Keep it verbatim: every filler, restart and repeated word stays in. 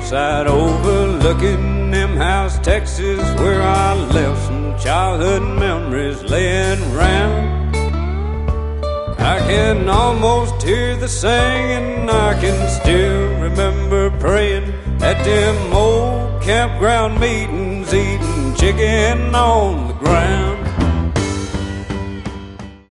campsite overlooking them house, Texas, where I left some childhood memories laying round. I can almost hear the singing, I can still remember praying at them old campground meetings, eating chicken on the ground.